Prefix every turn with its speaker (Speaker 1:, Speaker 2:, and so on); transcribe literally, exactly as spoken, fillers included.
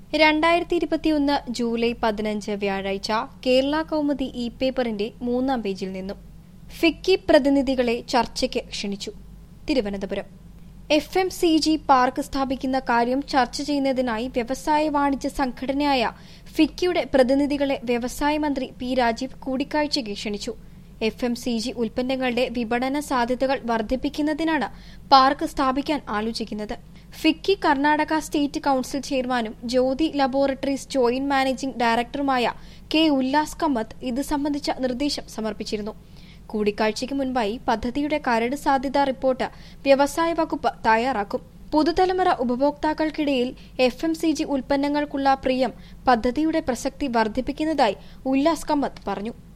Speaker 1: രണ്ടായിരത്തി ഇരുപത്തിയൊന്ന് ജൂലൈ പതിനഞ്ച് വ്യാഴാഴ്ച കേരള കൗമുദി ഇ പേപ്പറിന്റെ മൂന്നാം പേജിൽ നിന്നും ഫിക്കി പ്രതിനിധികളെ ചർച്ചയ്ക്ക് ക്ഷണിച്ചു. Thiruvananthapuram F M C G park സ്ഥാപിക്കുന്ന കാര്യം ചർച്ച ചെയ്യുന്നതിനായി വ്യവസായ വാണിജ്യ സംഘടനയായ ഫിക്കിയുടെ പ്രതിനിധികളെ വ്യവസായ മന്ത്രി പി രാജീവ് കൂടിക്കാഴ്ചയ്ക്ക് ക്ഷണിച്ചു. എഫ് എം സി ജി ഉൽപ്പന്നങ്ങളുടെ വിപണന സാധ്യതകൾ വർദ്ധിപ്പിക്കുന്നതിനാണ് പാർക്ക് സ്ഥാപിക്കാൻ ആലോചിക്കുന്നത്. ഫിക്കി കർണാടക സ്റ്റേറ്റ് കൌൺസിൽ ചെയർമാനും ജ്യോതി ലബോറട്ടറീസ് ജോയിന്റ് മാനേജിംഗ് ഡയറക്ടറുമായ കെ ഉല്ലാസ് കമ്മത്ത് ഇത് സംബന്ധിച്ച നിർദ്ദേശം സമർപ്പിച്ചിരുന്നു. കൂടിക്കാഴ്ചയ്ക്ക് മുൻപായി പദ്ധതിയുടെ കരട് സാധ്യതാ റിപ്പോർട്ട് വ്യവസായ വകുപ്പ് തയ്യാറാക്കും. പുതുതലമുറ ഉപഭോക്താക്കൾക്കിടയിൽ എഫ് എം സി ജി ഉൽപ്പന്നങ്ങൾക്കുള്ള പ്രിയം പദ്ധതിയുടെ പ്രസക്തി വർദ്ധിപ്പിക്കുന്നതായി ഉല്ലാസ് കമ്മത്ത് പറഞ്ഞു.